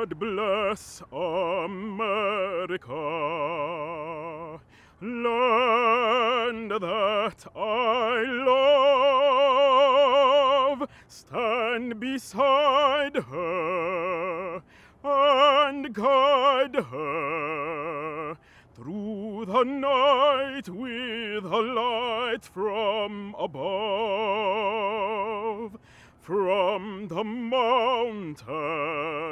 God bless America, land that I love. Stand beside her and guide her through the night with a light from above, from the mountain